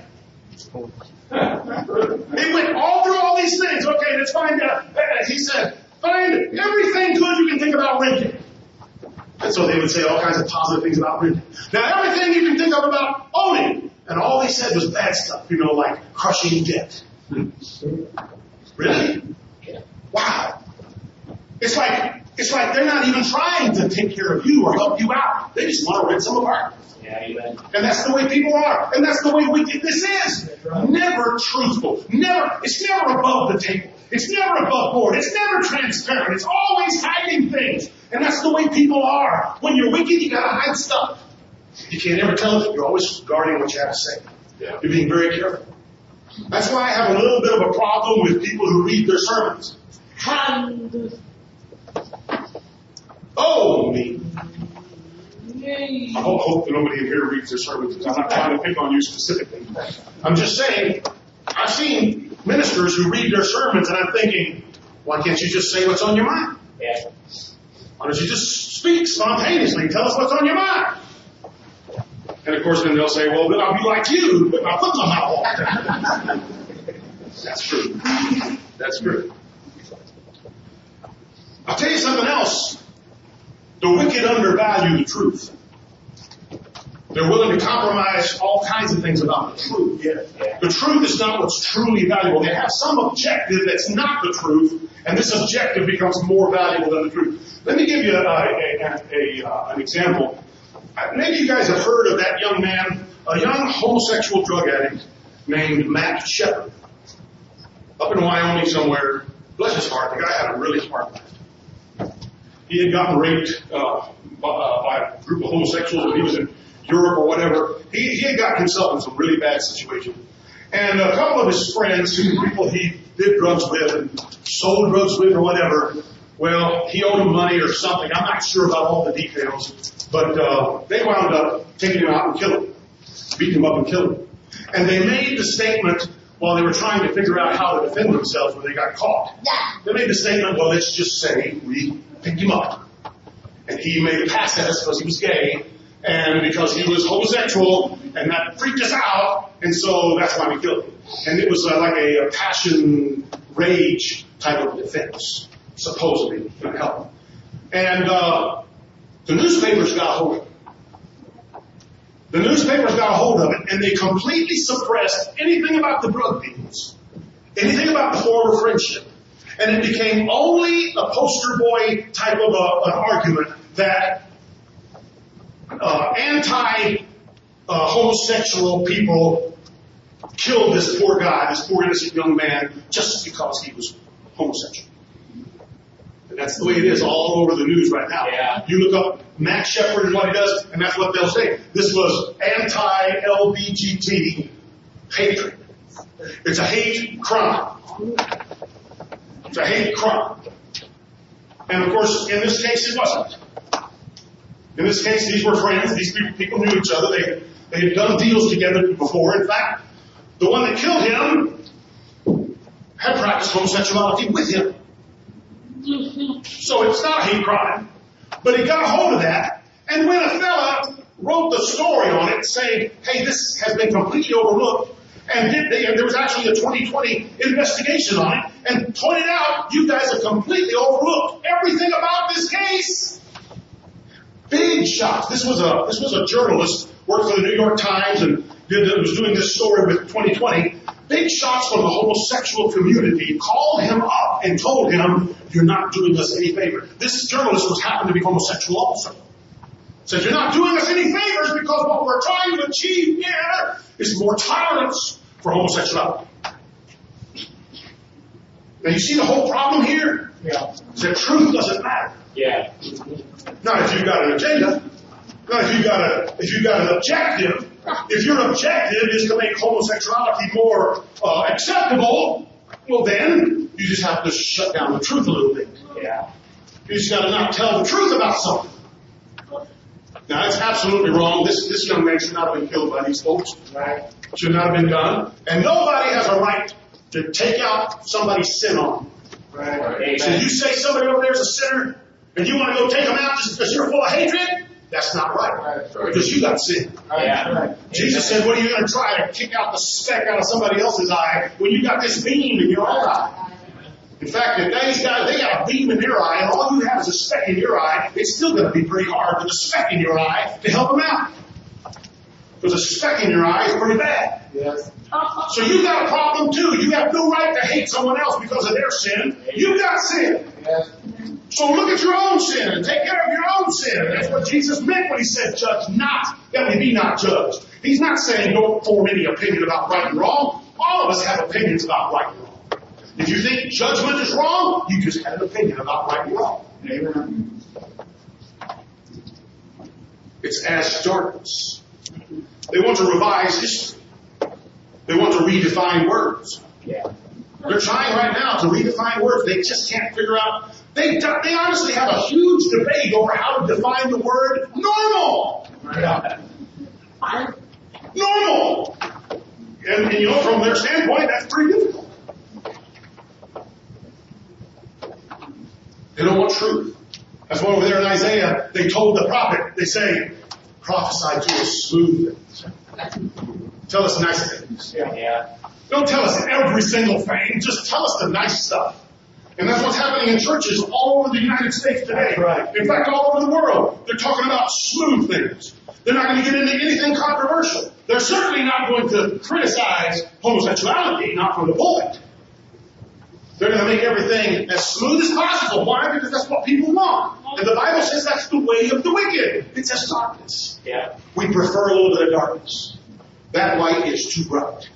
It went all through all these things. Okay, let's find out. He said, find everything good you can think about renting. And so they would say all kinds of positive things about renting. Now, everything you can think of about owning. And all they said was bad stuff, like crushing debt. Really? Wow. It's like they're not even trying to take care of you or help you out. They just want to rent some apartments.
Yeah, amen.
And that's the way people are. And that's the way wickedness is. Never truthful. It's never above the table. It's never above board. It's never transparent. It's always hiding things. And that's the way people are. When you're wicked, you gotta hide stuff. You can't ever tell it. You're always guarding what you have to say.
Yeah.
You're being very careful. That's why I have a little bit of a problem with people who read their sermons. Oh, me. I hope that nobody in here reads their sermons, because I'm not trying to pick on you specifically. I'm just saying, I've seen ministers who read their sermons, and I'm thinking, why can't you just say what's on your mind?
Yeah.
Why don't you just speak spontaneously and tell us what's on your mind? And of course, then they'll say, well, then I'll be like you, but I'll put my mouth all the time. That's true. That's true. I'll tell you something else. The wicked undervalue the truth. They're willing to compromise all kinds of things about the truth.
Yeah.
The truth is not what's truly valuable. They have some objective that's not the truth, and this objective becomes more valuable than the truth. Let me give you an example. Maybe you guys have heard of that young man, a young homosexual drug addict named Matt Shepard. Up in Wyoming somewhere, bless his heart, the guy had a really hard life. He had gotten raped by a group of homosexuals when he was in Europe or whatever. He had gotten himself in some really bad situation. And a couple of his friends, people he did drugs with and sold drugs with or whatever, well, he owed them money or something. I'm not sure about all the details. But they wound up taking him out and killing him, beating him up and killing him. And they made the statement while they were trying to figure out how to defend themselves when they got caught. They made the statement, well, let's just say we picked him up. And he made a pass at us because he was gay and because he was homosexual, and that freaked us out, and so that's why we killed him. And it was like a passion, rage type of defense, supposedly, to help. And the newspapers got a hold of it. The newspapers got a hold of it, and they completely suppressed anything about the drug deals, anything about the former friendship. And it became only a poster boy type of an argument that anti-homosexual people killed this poor guy, this poor innocent young man, just because he was homosexual. And that's the way it is all over the news right now.
Yeah.
You look up Matt Shepard and what he does, and that's what they'll say. This was anti-LGBT hatred. It's a hate crime. It's a hate crime. And of course, in this case, it wasn't. In this case, these were friends. These people knew each other. They had done deals together before. In fact, the one that killed him had practiced homosexuality with him. So it's not a hate crime. But he got a hold of that. And when a fella wrote the story on it saying, hey, this has been completely overlooked, and there was actually a 2020 investigation on it, and pointed out, you guys have completely overlooked everything about this case. Big shots. This was a journalist, worked for the New York Times, and was doing this story with 2020. Big shots from the homosexual community called him up and told him, you're not doing us any favor. This journalist happened to be homosexual also. Said, you're not doing us any favors because what we're trying to achieve here is more tolerance for homosexuality. Now you see the whole problem here?
Yeah.
Is that truth doesn't matter.
Yeah.
Not if you've got an agenda. Not if you've got an objective. If your objective is to make homosexuality more acceptable, well then you just have to shut down the truth a little bit.
Yeah.
You just got to not tell the truth about something. Now that's absolutely wrong. This young man should not have been killed by these folks.
Right.
Should not have been done. And nobody has a right to take out somebody's sin on them.
Right.
So you say somebody over there is a sinner, and you want to go take them out just because you're full of hatred? That's not right. Because you got sin.
Yeah.
Jesus said, what are you going to try to kick out the speck out of somebody else's eye when you got this beam in your own eye? In fact, if these guys, they got a beam in their eye, and all you have is a speck in your eye, it's still going to be pretty hard with a speck in your eye to help them out. Because a speck in your eye is pretty bad.
Yes.
So you got a problem too. You have no right to hate someone else because of their sin. You got sin.
Yes.
So look at your own sin and take care of your own sin. That's what Jesus meant when he said, judge not, that we be not judged. He's not saying don't form any opinion about right and wrong. All of us have opinions about right and wrong. If you think judgment is wrong, you just had an opinion about right and wrong. Amen. It's as darkness. They want to revise history. They want to redefine words.
Yeah.
They're trying right now to redefine words. They just can't figure out. They honestly have a huge debate over how to define the word normal.
Yeah.
Normal. And you know, from their standpoint, that's pretty difficult. They don't want truth. That's why over there in Isaiah, they told the prophet, they say, prophesy to us smooth things. Tell us nice things.
Yeah.
Don't tell us every single thing. Just tell us the nice stuff. And that's what's happening in churches all over the United States today.
Right.
In fact, all over the world. They're talking about smooth things. They're not going to get into anything controversial. They're certainly not going to criticize homosexuality, not from the pulpit. They're going to make everything as smooth as possible. Why? Because that's what people want. And the Bible says that's the way of the wicked. It's as darkness.
Yeah.
We prefer a little bit of darkness. That light is too bright.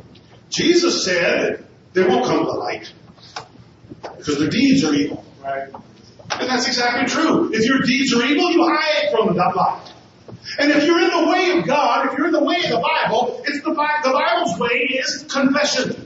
Jesus said they won't come to the light because their deeds are evil.
Right.
And that's exactly true. If your deeds are evil, you hide from that light. And if you're in the way of God, if you're in the way of the Bible, it's the Bible's way is confession.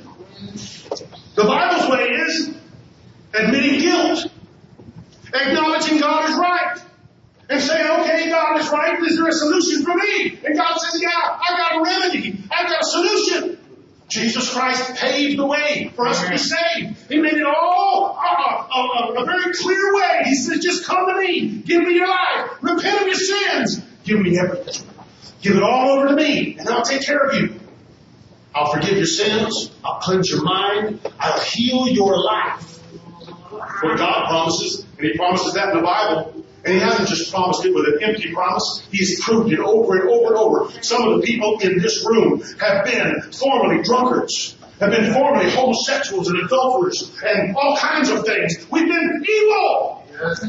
The Bible's way is admitting guilt, acknowledging God is right, and saying, okay, God is right, is there a solution for me? And God says, yeah, I got a remedy, I've got a solution. Jesus Christ paved the way for us to be saved. He made it all a very clear way. He says, just come to me, give me your life, repent of your sins, give me everything. Give it all over to me, and I'll take care of you. I'll forgive your sins. I'll cleanse your mind. I'll heal your life. What God promises, and He promises that in the Bible. And He hasn't just promised it with an empty promise. He's proved it over and over and over. Some of the people in this room have been formerly drunkards, have been formerly homosexuals and adulterers, and all kinds of things. We've been evil.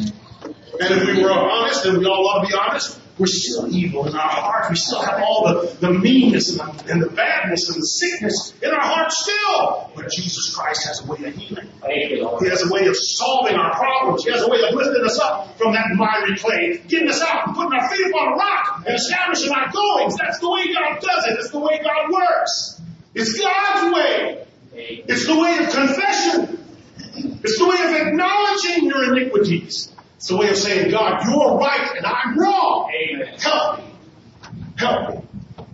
And if we were honest, and we all ought to be honest, we're still evil in our heart. We still have all the meanness and the badness and the sickness in our heart still. But Jesus Christ has a way of healing. He has a way of solving our problems. He has a way of lifting us up from that miry clay, getting us out and putting our feet upon a rock and establishing our goings. That's the way God does it. It's the way God works. It's God's way. It's the way of confession. It's the way of acknowledging your iniquities. It's the way of saying, God, you're right and I'm wrong.
Amen.
Help me. Help me.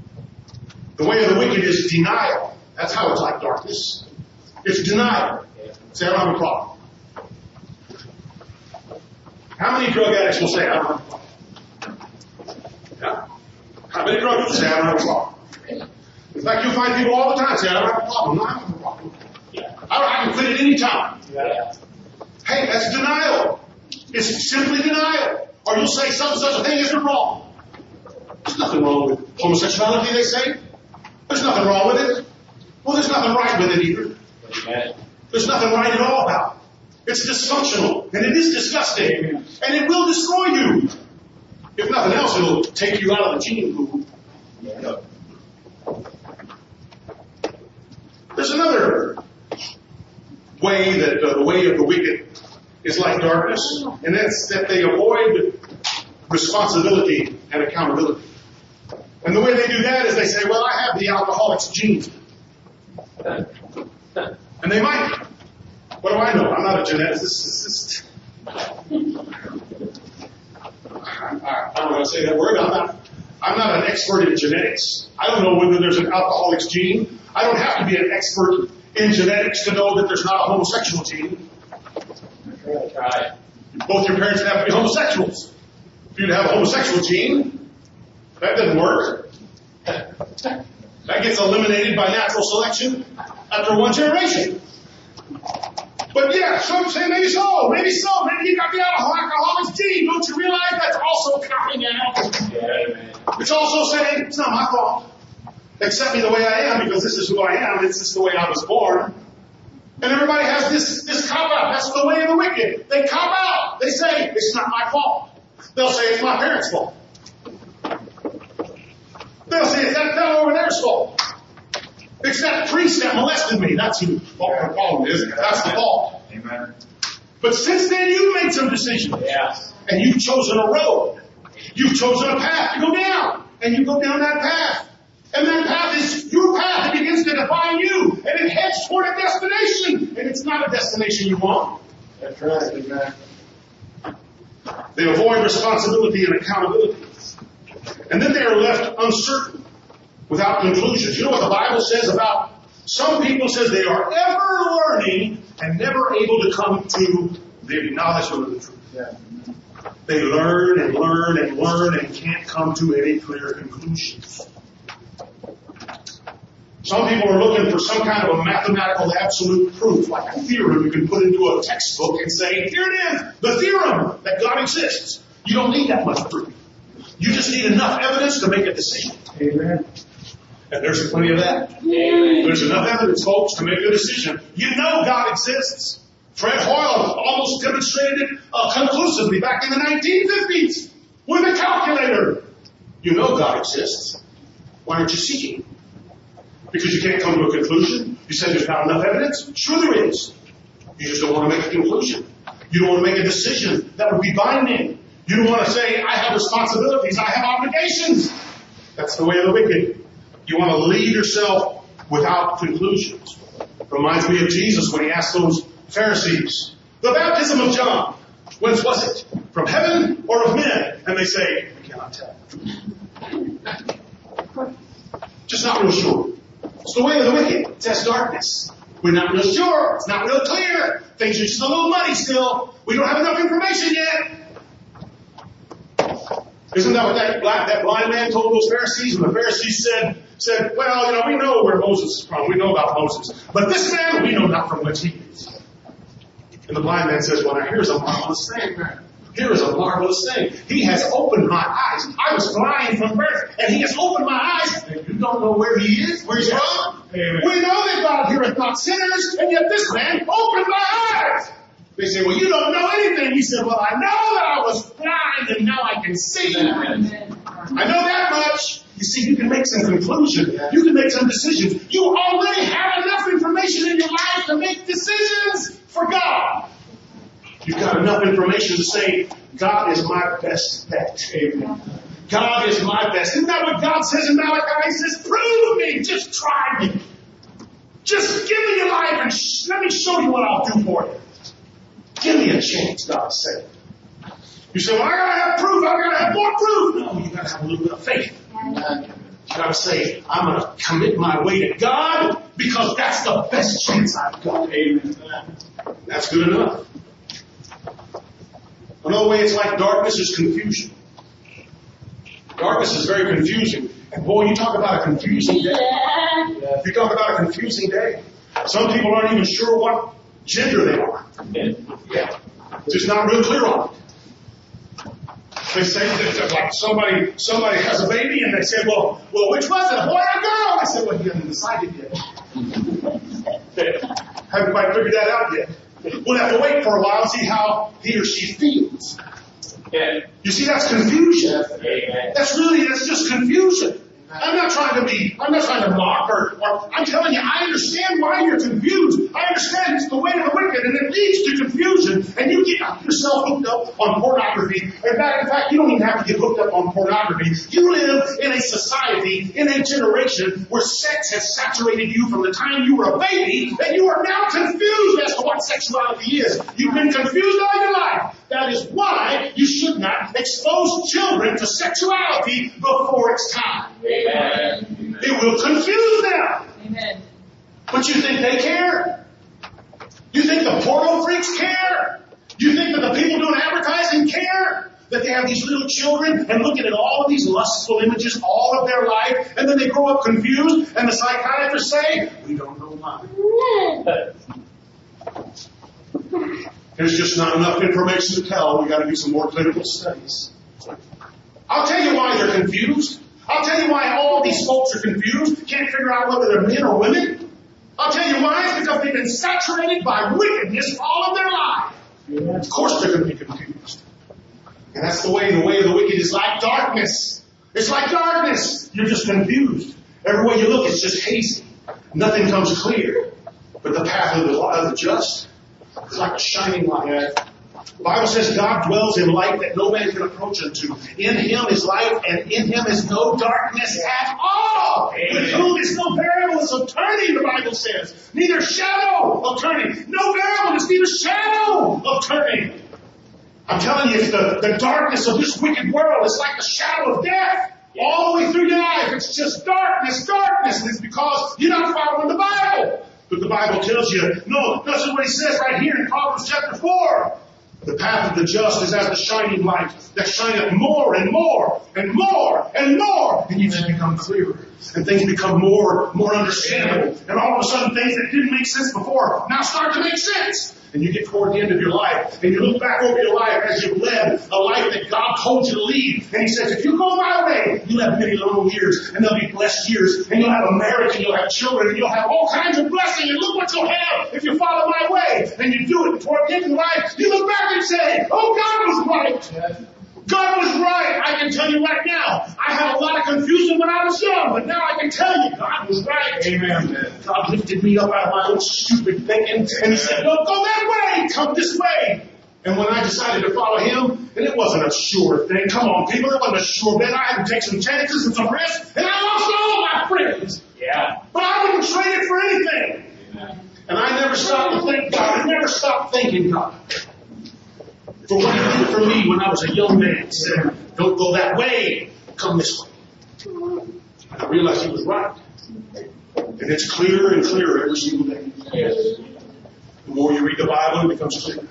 The way of the wicked is denial. That's how it's like darkness. It's denial. Say, I don't have a problem. How many drug addicts will say, I don't have a problem? Yeah. How many drug addicts will say, I don't have a problem? In fact, you'll find people all the time say, I don't have a problem. No, I don't have a problem. I can quit at any time.
Yeah.
Hey, that's denial. It's simply denial. Or you'll say such a thing isn't wrong. There's nothing wrong with homosexuality, they say. There's nothing wrong with it. Well, there's nothing right with it either. There's nothing right at all about it. It's dysfunctional, and it is disgusting, and it will destroy you. If nothing else, it'll take you out of the gene pool. There's another way that the way of the wicked is like darkness, and that's that they avoid responsibility and accountability. And the way they do that is they say, well, I have the alcoholic's gene. And they might. What do I know? I'm not a geneticist. I don't want to say that word. I'm not an expert in genetics. I don't know whether there's an alcoholic's gene. I don't have to be an expert in genetics to know that there's not a homosexual gene.
Right.
Both your parents would have to be homosexuals. For you to have a homosexual gene, that doesn't work. That gets eliminated by natural selection after one generation. But yeah, some say maybe so. Maybe you got the alcoholic's gene. Don't you realize that's also coming out?
Yeah,
it's also saying, it's not my fault. Accept me the way I am because this is who I am. It's just the way I was born. And everybody has this cop-out. That's the way of the wicked. They cop out. They say, it's not my fault. They'll say, it's my parents' fault. They'll say, it's that fellow over there's fault. It's that priest that molested me. That's who Paul is. That's the fault.
Amen.
But since then, you've made some decisions.
Yes.
And you've chosen a road. You've chosen a path to go down. And you go down that path. And that path is your path. It begins to define you. And it heads toward a destination. And it's not a destination you want.
That's right. Amen.
They avoid responsibility and accountability. And then they are left uncertain, without conclusions. You know what the Bible says about some people? Says they are ever learning and never able to come to the acknowledgement of the truth.
Yeah.
They learn and learn and learn and can't come to any clear conclusions. Some people are looking for some kind of a mathematical absolute proof, like a theorem you can put into a textbook and say, here it is, the theorem that God exists. You don't need that much proof. You just need enough evidence to make a decision.
Amen.
And there's plenty of that.
Amen.
There's enough evidence, folks, to make a decision. You know God exists. Fred Hoyle almost demonstrated it conclusively back in the 1950s with a calculator. You know God exists. Why aren't you seeking? Because you can't come to a conclusion? You say there's not enough evidence? Sure there is. You just don't want to make a conclusion. You don't want to make a decision that would be binding. You don't want to say, I have responsibilities, I have obligations. That's the way of the wicked. You want to lead yourself without conclusions. Reminds me of Jesus when he asked those Pharisees, the baptism of John, whence was it? From heaven or of men? And they say, we cannot tell. Just not real sure. It's the way of the wicked. It says darkness. We're not real sure. It's not real clear. Things are just a little muddy still. We don't have enough information yet. Isn't that what that blind man told those Pharisees? And the Pharisees said, well, we know where Moses is from. We know about Moses. But this man, we know not from whence he is. And the blind man says, well, now here's a marvelous thing. Here is a marvelous thing. He has opened my eyes. I was blind from birth, and he has opened my eyes. And you don't know where he is, where he's from? Amen. We know that God heareth not sinners, and yet this man opened my eyes. They say, well, you don't know anything. He said, well, I know that I was blind, and now I can see. Amen. I know that much. You see, you can make some conclusions. You can make some decisions. You already have enough information in your life to make decisions for God. You've got enough information to say, God is my best bet. Amen. God is my best. Isn't that what God says in Malachi? He says, prove me. Just try me. Just give me your life and let me show you what I'll do for you. Give me a chance, God said. You say, well, I got to have proof. I got to have more proof. No, you got to have a little bit of faith. You got to say, I'm going to commit my way to God because that's the best chance I've got. Amen. That's good enough. Another way it's like darkness is confusion. Darkness is very confusing. And boy, you talk about a confusing day. You talk about a confusing day. Some people aren't even sure what gender they are. Yeah. Just not real clear on it. They say that like somebody has a baby and they say, well, which was it, a boy or a girl? I said, well, he hasn't decided yet. Haven't quite figured that out yet. We'll have to wait for a while and see how he or she feels. Yeah. You see, that's confusion. That's just confusion. I'm not trying to mock or I'm telling you, I understand why you're confused. I understand it's the way of the wicked and it leads to confusion and you get yourself hooked up on pornography. In fact, you don't even have to get hooked up on pornography. You live in a society, in a generation where sex has saturated you from the time you were a baby and you are now confused as to what sexuality is. You've been confused all your life. That is why you should not expose children to sexuality before it's time. Amen. It will confuse them. Amen. But you think they care? You think the porno freaks care? You think that the people doing advertising care? That they have these little children and looking at all of these lustful images all of their life, and then they grow up confused, and the psychiatrists say, we don't know why. There's just not enough information to tell. We've got to do some more clinical studies. I'll tell you why they're confused. I'll tell you why all these folks are confused, can't figure out whether they're men or women. I'll tell you why. It's because they've been saturated by wickedness all of their life. Yeah. Of course they're going to be confused. And that's the way of the wicked is like darkness. It's like darkness. You're just confused. Everywhere you look, it's just hazy. Nothing comes clear. But the path of the just is like a shining light. The Bible says God dwells in light that no man can approach unto. In Him is light, and in Him is no darkness at all. With whom is no variableness of turning, the Bible says. Neither shadow of turning. No variableness, neither shadow of turning. I'm telling you, it's the darkness of this wicked world. It's like the shadow of death. All the way through your life, it's just darkness, darkness. And it's because you're not following the Bible. But the Bible tells you, no, that's what He says right here in Proverbs chapter 4. The path of the just is as the shining light that shineth more and more and more and more. And you just become clearer. And things become more understandable. And all of a sudden things that didn't make sense before now start to make sense. And you get toward the end of your life and you look back over your life as you've led a life that God told you to lead. And He says, if you go my way, you'll have many long years and they'll be blessed years. And you'll have a marriage and you'll have children and you'll have all kinds of blessing. And look what you'll have if you follow my way. And you do it toward the end of life. You look back and say, oh, God was right. God was right. I can tell you right now. I had a lot of confusion when I was young, but now I can tell you God was right. Amen. God lifted me up out of my own stupid thinking, and He said, don't go that way. Come this way. And when I decided to follow Him, and it wasn't a sure thing. Come on, people. It wasn't a sure bet. I had to take some chances and some risks, and I lost all my friends. Yeah. But I wouldn't trade it for anything. Amen. And I never stopped to think God. I never stopped thanking God for what He did for me when I was a young man. He said, don't go that way, come this way. And I realized He was right. And it's clearer and clearer every single day. Yes. The more you read the Bible, it becomes clearer.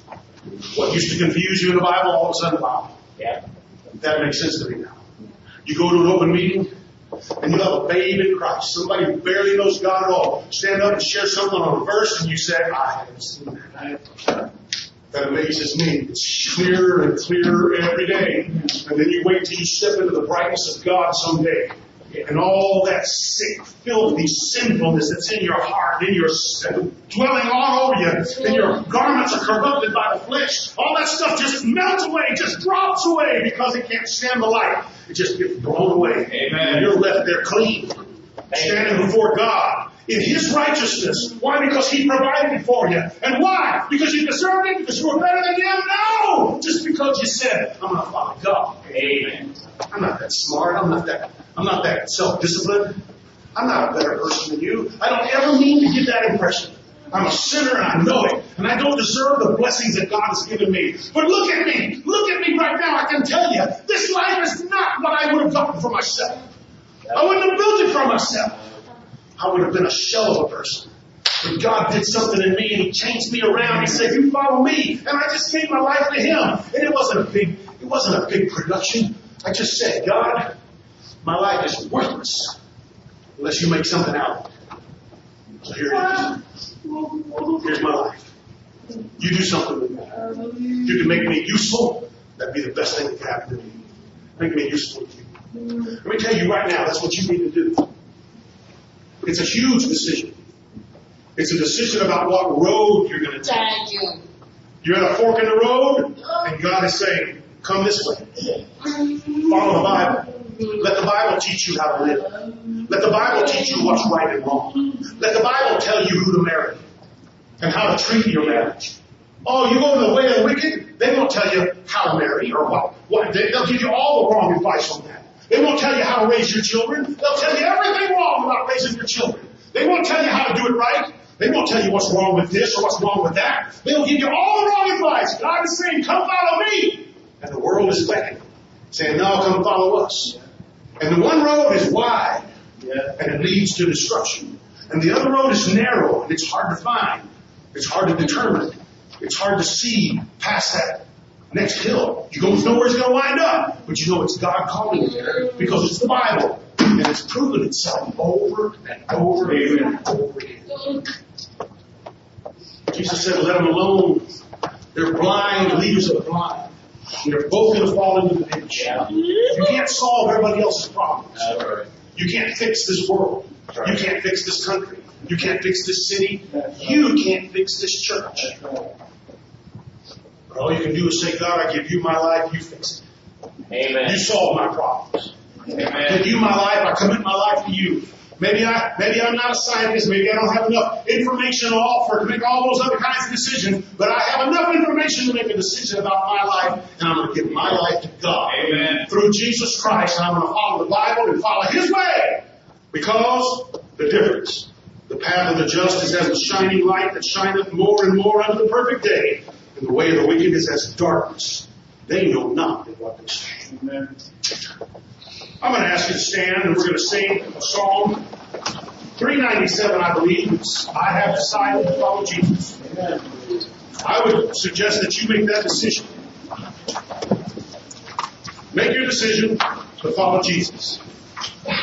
What used to confuse you in the Bible, all of a sudden, wow. Yeah. That makes sense to me now. You go to an open meeting, and you have a babe in Christ, somebody who barely knows God at all, stand up and share something on a verse, and you say, I haven't seen that. That amazes me. It's clearer and clearer every day. And then you wait till you step into the brightness of God someday. And all that sick, filthy sinfulness that's in your heart, in your dwelling all over you, and your garments are corrupted by the flesh, all that stuff just melts away, just drops away because it can't stand the light. It just gets blown away. Amen. And you're left there clean, standing before God in His righteousness. Why? Because He provided it for you. And why? Because you deserved it? Because you were better than Him? No! Just because you said, I'm going to follow God. Amen. I'm not that smart. I'm not that self-disciplined. I'm not a better person than you. I don't ever mean to give that impression. I'm a sinner and I know it. And I don't deserve the blessings that God has given me. But look at me. Look at me right now. I can tell you, this life is not what I would have gotten for myself. I wouldn't have built it for myself. I would have been a shell of a person. But God did something in me and He changed me around. He said, you follow me. And I just gave my life to Him. And it wasn't a big production. I just said, God, my life is worthless unless you make something out of it. So here it is. Here's my life. You do something with me. You can make me useful. That'd be the best thing that could happen to me. Make me useful to you. Let me tell you right now, that's what you need to do. It's a huge decision. It's a decision about what road you're going to take.
Thank you.
You're at a fork in the road, and God is saying, come this way. Follow the Bible. Let the Bible teach you how to live. Let the Bible teach you what's right and wrong. Let the Bible tell you who to marry and how to treat your marriage. Oh, you go the way of the wicked? They won't tell you how to marry or what. They'll give you all the wrong advice on that. They won't tell you how to raise your children. They'll tell you everything wrong about raising your children. They won't tell you how to do it right. They won't tell you what's wrong with this or what's wrong with that. They'll give you all the wrong advice. God is saying, come follow me. And the world is beckoning, saying, no, come follow us. And the one road is wide, and it leads to destruction. And the other road is narrow, and it's hard to find. It's hard to determine. It's hard to see past that next hill. You don't know where it's going to wind up, but you know it's God calling you there because it's the Bible. And it's proven itself over and over and over again. Jesus said, let them alone. They're blind leaders of the blind. And they're both going to fall into the ditch. You can't solve everybody else's problems. You can't fix this world. You can't fix this country. You can't fix this city. You can't fix this church. But all you can do is say, God, I give you my life. You fix it. Amen. You solve my problems. Amen. I give you my life. I commit my life to you. Maybe I'm not a scientist. Maybe I don't have enough information to offer to make all those other kinds of decisions. But I have enough information to make a decision about my life, and I'm going to give my life to God.
Amen.
Through Jesus Christ, and I'm going to follow the Bible and follow His way. Because the difference, the path of the just is as a shining light that shineth more and more unto the perfect day, and the way of the wicked is as darkness. They know not what they say. Amen. I'm going to ask you to stand, and we're going to sing a song. 397, I believe. It's I have decided to follow Jesus. Amen. I would suggest that you make that decision. Make your decision to follow Jesus.